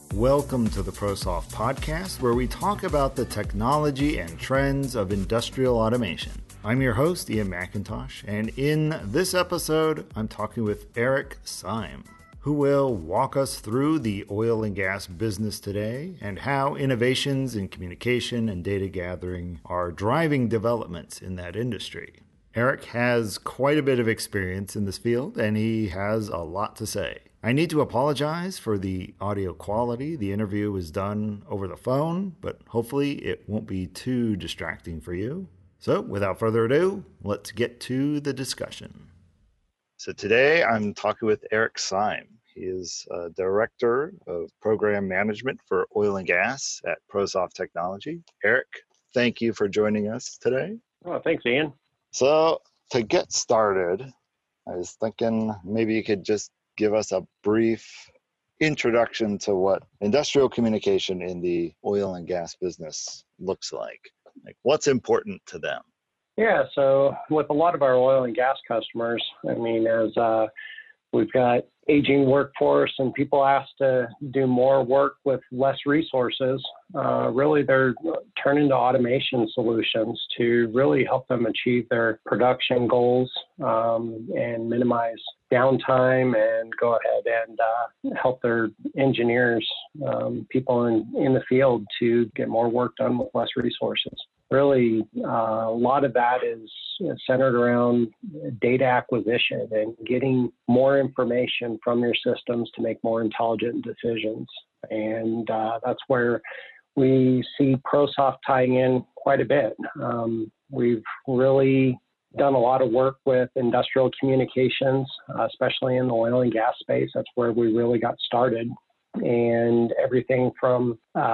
Welcome to the ProSoft podcast, where we talk about the technology and trends of industrial automation. I'm your host, Ian McIntosh, and in this episode, I'm talking with Eric Syme, who will walk us through the oil and gas business today and how innovations in communication and data gathering are driving developments in that industry. Eric has quite a bit of experience in this field, and he has a lot to say. I need to apologize for the audio quality. The interview was done over the phone, but hopefully it won't be too distracting for you. So without further ado, let's get to the discussion. So today I'm talking with Eric Syme. He is Director of Program Management for Oil and Gas at ProSoft Technology. Eric, thank you for joining us today. Oh, thanks, Ian. So to get started, I was thinking maybe you could just give us a brief introduction to what industrial communication in the oil and gas business looks like. Like, what's important to them? Yeah, so with a lot of our oil and gas customers, as we've got aging workforce and people asked to do more work with less resources, really they're turning to automation solutions to really help them achieve their production goals and minimize downtime and go ahead and help their engineers, people in the field to get more work done with less resources. Really, a lot of that is centered around data acquisition and getting more information from your systems to make more intelligent decisions. And that's where we see ProSoft tying in quite a bit. We've really done a lot of work with industrial communications, especially in the oil and gas space. That's where we really got started. And everything from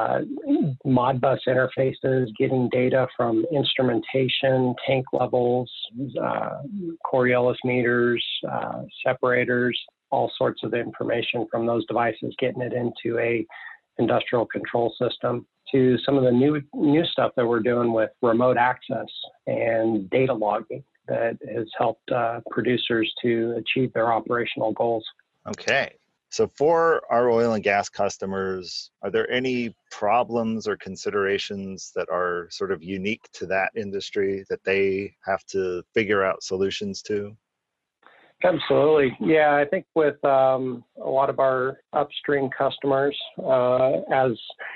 Modbus interfaces, getting data from instrumentation, tank levels, Coriolis meters, separators, all sorts of information from those devices, getting it into a industrial control system, to some of the new stuff that we're doing with remote access and data logging that has helped producers to achieve their operational goals. Okay. So for our oil and gas customers, are there any problems or considerations that are sort of unique to that industry that they have to figure out solutions to? Absolutely. Yeah, I think with a lot of our upstream customers, as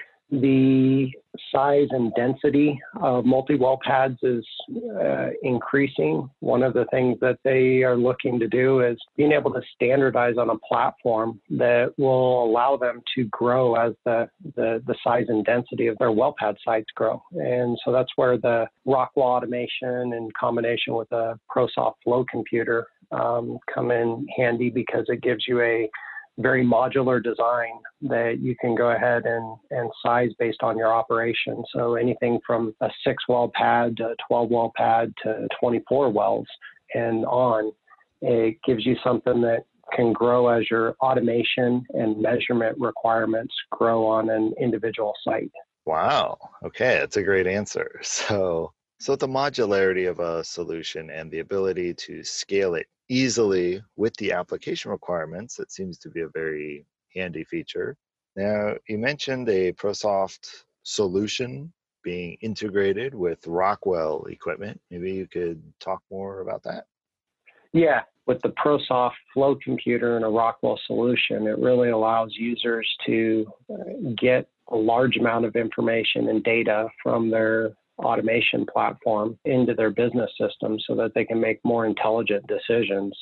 the size and density of multi-well pads is increasing, one of the things that they are looking to do is being able to standardize on a platform that will allow them to grow as the size and density of their well pad sites grow. And so that's where the Rockwell automation in combination with a ProSoft Flow computer come in handy, because it gives you a very modular design that you can go ahead and size based on your operation. So anything from a 6-well pad to a 12-well pad to 24 wells and on, it gives you something that can grow as your automation and measurement requirements grow on an individual site. Wow. Okay, that's a great answer. So the modularity of a solution and the ability to scale it easily with the application requirements, that seems to be a very handy feature. Now, you mentioned a ProSoft solution being integrated with Rockwell equipment. Maybe you could talk more about that? Yeah, with the ProSoft Flow computer and a Rockwell solution, it really allows users to get a large amount of information and data from their automation platform into their business system so that they can make more intelligent decisions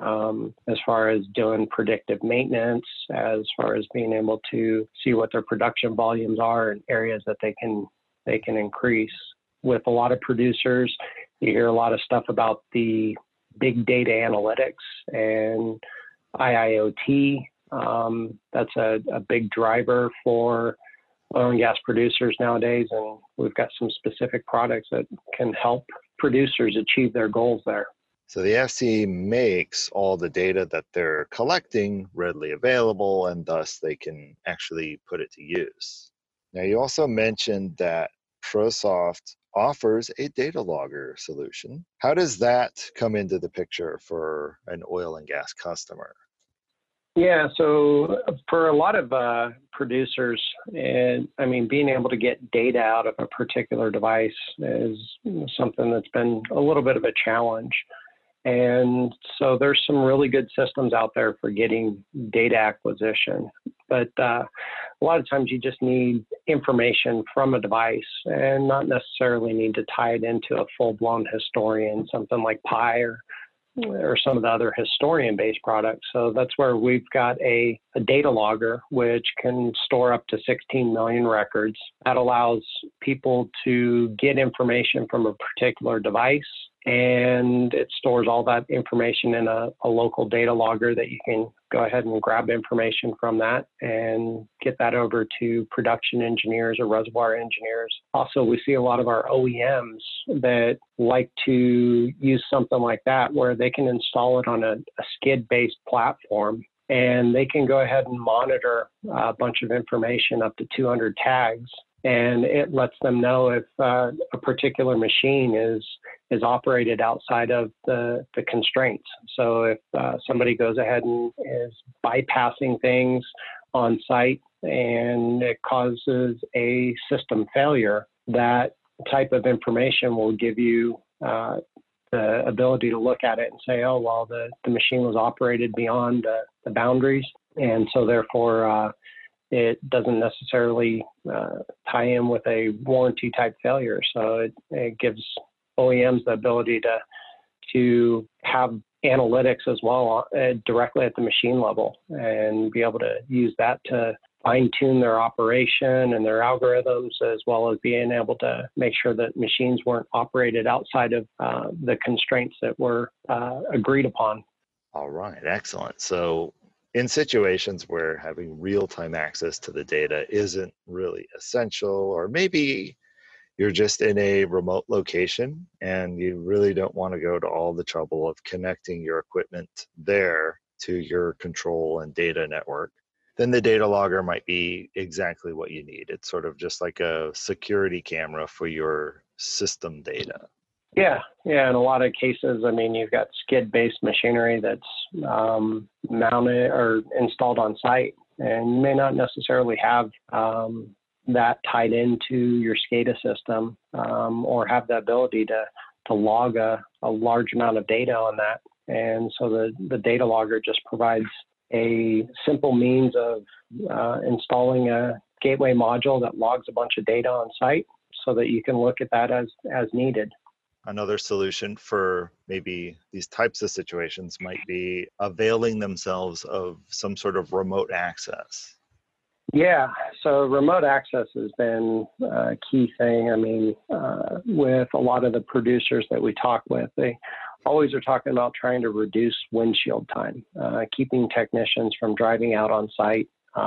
as far as doing predictive maintenance, as far as being able to see what their production volumes are and areas that they can increase. With a lot of producers, you hear a lot of stuff about the big data analytics and IIoT. That's a big driver for oil and gas producers nowadays, and we've got some specific products that can help producers achieve their goals there. So the FC makes all the data that they're collecting readily available, and thus they can actually put it to use. Now, you also mentioned that ProSoft offers a data logger solution. How does that come into the picture for an oil and gas customer? Yeah, so for a lot of producers, and I mean, being able to get data out of a particular device is something that's been a little bit of a challenge. And so there's some really good systems out there for getting data acquisition. But a lot of times you just need information from a device and not necessarily need to tie it into a full-blown historian, something like Pi or some of the other historian-based products. So that's where we've got a data logger, which can store up to 16 million records. That allows people to get information from a particular device, and it stores all that information in a local data logger that you can go ahead and grab information from that and get that over to production engineers or reservoir engineers. Also, we see a lot of our OEMs that like to use something like that where they can install it on a skid-based platform, and they can go ahead and monitor a bunch of information up to 200 tags. And it lets them know if a particular machine is operated outside of the constraints. So if somebody goes ahead and is bypassing things on site and it causes a system failure, that type of information will give you the ability to look at it and say, oh, well, the machine was operated beyond the boundaries. And so therefore, it doesn't necessarily tie in with a warranty type failure. So it gives OEMs the ability to have analytics as well directly at the machine level and be able to use that to fine tune their operation and their algorithms, as well as being able to make sure that machines weren't operated outside of the constraints that were agreed upon. All right, excellent. So in situations where having real-time access to the data isn't really essential, or maybe you're just in a remote location and you really don't want to go to all the trouble of connecting your equipment there to your control and data network, then the data logger might be exactly what you need. It's sort of just like a security camera for your system data. Yeah. In a lot of cases, I mean, you've got skid-based machinery that's mounted or installed on site, and you may not necessarily have that tied into your SCADA system or have the ability to log a large amount of data on that. And so the data logger just provides a simple means of installing a gateway module that logs a bunch of data on site so that you can look at that as needed. Another solution for maybe these types of situations might be availing themselves of some sort of remote access. Yeah, so remote access has been a key thing. I mean, with a lot of the producers that we talk with, they always are talking about trying to reduce windshield time, keeping technicians from driving out on site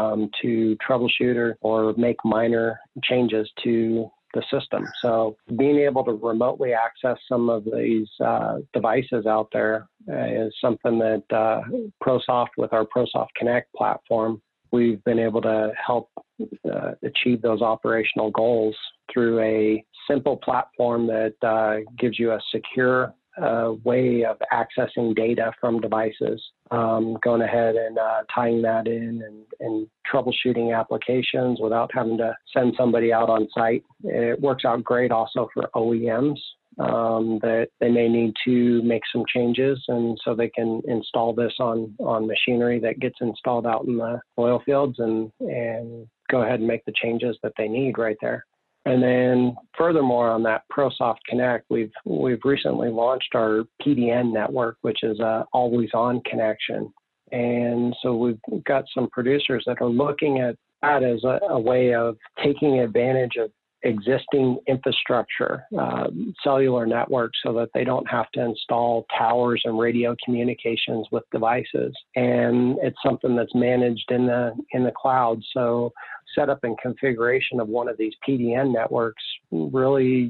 to troubleshoot or make minor changes to the system. So being able to remotely access some of these devices out there is something that ProSoft, with our ProSoft Connect platform, we've been able to help achieve those operational goals through a simple platform that gives you a secure way of accessing data from devices, going ahead and tying that in and troubleshooting applications without having to send somebody out on site. It works out great also for OEMs that they may need to make some changes, and so they can install this on machinery that gets installed out in the oil fields and go ahead and make the changes that they need right there. And then furthermore, on that ProSoft Connect, we've recently launched our PDN network, which is a always-on connection. And so we've got some producers that are looking at that as a way of taking advantage of existing infrastructure, cellular networks, so that they don't have to install towers and radio communications with devices. And it's something that's managed in the cloud. So setup and configuration of one of these PDN networks really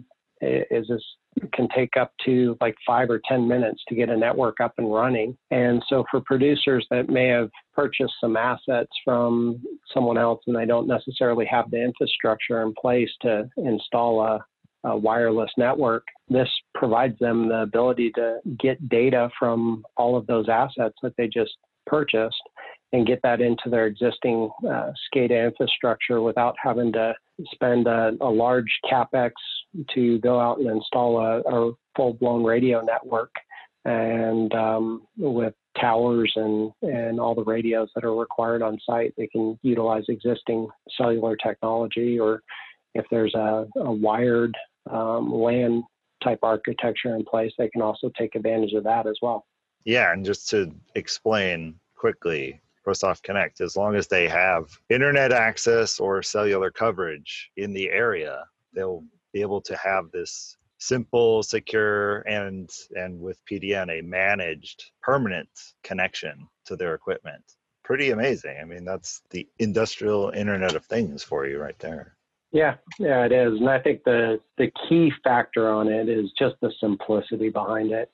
can take up to like 5 or 10 minutes to get a network up and running. And so for producers that may have purchased some assets from someone else and they don't necessarily have the infrastructure in place to install a wireless network, this provides them the ability to get data from all of those assets that they just purchased and get that into their existing SCADA infrastructure without having to spend a large CapEx to go out and install a full-blown radio network and with towers and all the radios that are required on site. They can utilize existing cellular technology, or if there's a wired LAN type architecture in place, they can also take advantage of that as well. Yeah, and just to explain quickly, ProSoft Connect, as long as they have internet access or cellular coverage in the area, they'll be able to have this simple, secure, and with PDN, a managed permanent connection to their equipment. Pretty amazing. I mean, that's the industrial Internet of Things for you right there. Yeah, it is. And I think the key factor on it is just the simplicity behind it.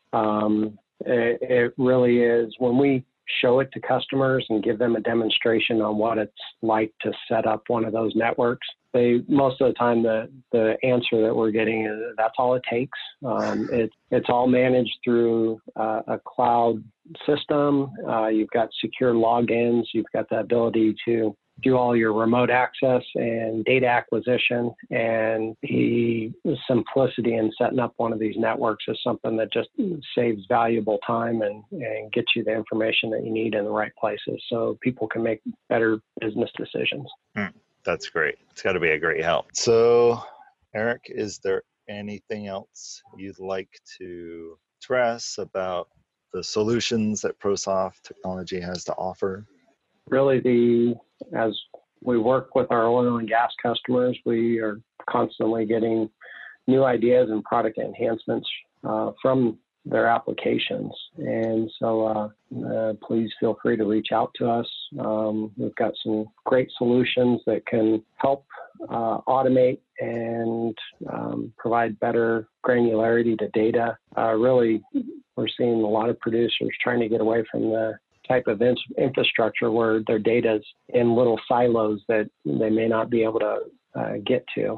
It really is. When we show it to customers and give them a demonstration on what it's like to set up one of those networks, most of the time the answer that we're getting is that's all it takes. It's all managed through a cloud system. You've got secure logins. You've got the ability to do all your remote access and data acquisition, and the simplicity in setting up one of these networks is something that just saves valuable time and gets you the information that you need in the right places so people can make better business decisions. That's great. It's got to be a great help. So, Eric, is there anything else you'd like to stress about the solutions that ProSoft Technology has to offer? Really, as we work with our oil and gas customers, we are constantly getting new ideas and product enhancements from their applications. And so please feel free to reach out to us. We've got some great solutions that can help automate and provide better granularity to data. Really, we're seeing a lot of producers trying to get away from the type of infrastructure where their data's in little silos that they may not be able to get to.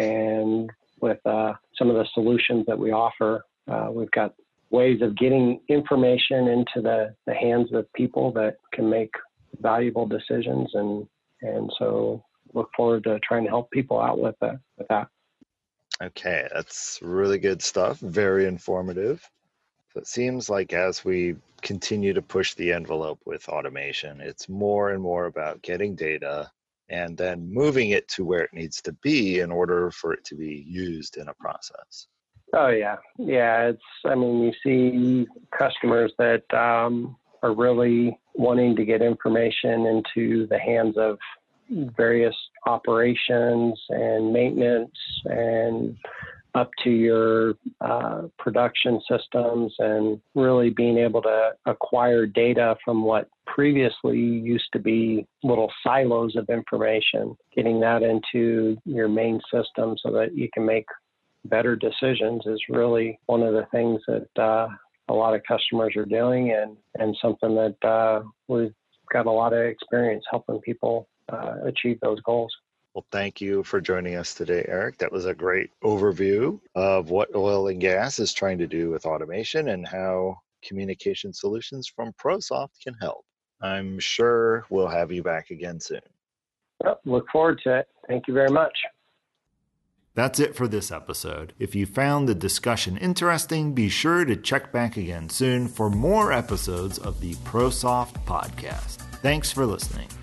And with some of the solutions that we offer, we've got ways of getting information into the hands of people that can make valuable decisions. And so look forward to trying to help people out with that. Okay, that's really good stuff. Very informative. So it seems like as we continue to push the envelope with automation, it's more and more about getting data and then moving it to where it needs to be in order for it to be used in a process. Oh, yeah. Yeah, you see customers that are really wanting to get information into the hands of various operations and maintenance and up to your production systems, and really being able to acquire data from what previously used to be little silos of information, getting that into your main system so that you can make better decisions is really one of the things that a lot of customers are doing, and something that we've got a lot of experience helping people achieve those goals. Well, thank you for joining us today, Eric. That was a great overview of what oil and gas is trying to do with automation and how communication solutions from ProSoft can help. I'm sure we'll have you back again soon. Well, look forward to it. Thank you very much. That's it for this episode. If you found the discussion interesting, be sure to check back again soon for more episodes of the ProSoft podcast. Thanks for listening.